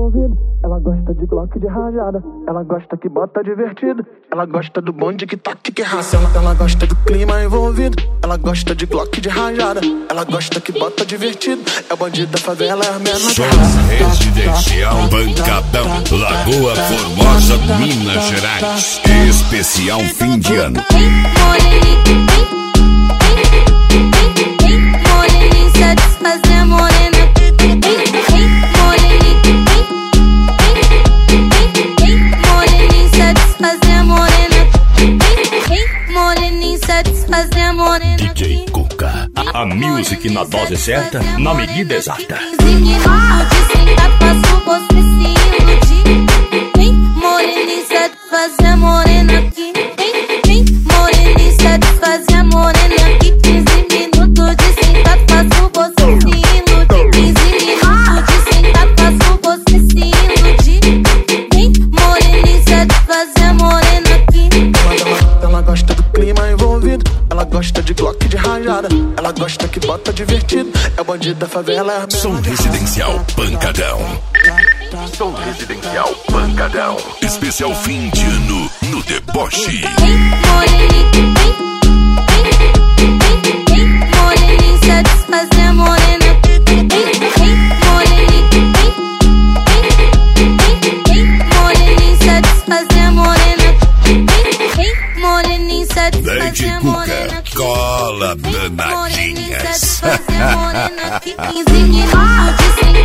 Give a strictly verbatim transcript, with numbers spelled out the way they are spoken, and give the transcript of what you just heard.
envolvido. Ela gosta de Glock de rajada. Ela gosta que bota divertido. Ela gosta do bonde que toque que raça. Ela, ela gosta do clima envolvido. Ela gosta de Glock de rajada. Ela gosta que bota divertido. É o bandido da favela, é a menor de raça. Residencial Pancadão, Lagoa Formosa, Minas Gerais. Especial fim de ano. Moreninha satisfazer morena. Moreninha satisfazer morena. Moreninha satisfazer morena. D J Cuca, a music na dose certa, na medida exata. Moreninha satisfazer morena aqui. Moreninha satisfazer morena aqui. quinze minutos de sentado, faço você se iludir. quinze minutos de sentado, faço você se iludir. Moreninha satisfazer morena aqui. Ela, ela gosta do clima envolvido. Ela gosta de Glock de rajada. Ela gosta que bota divertido. É o bandido da favela, é a Som Residencial Pancadão. Som Residencial Pancadão. Especial fim de ano no deboche. Moreninha satisfazer morena. Moreninha satisfazer morena. Moreninha satisfazer morena. Cola danadinhas. Moreninha satisfazer morena. quinze minutos de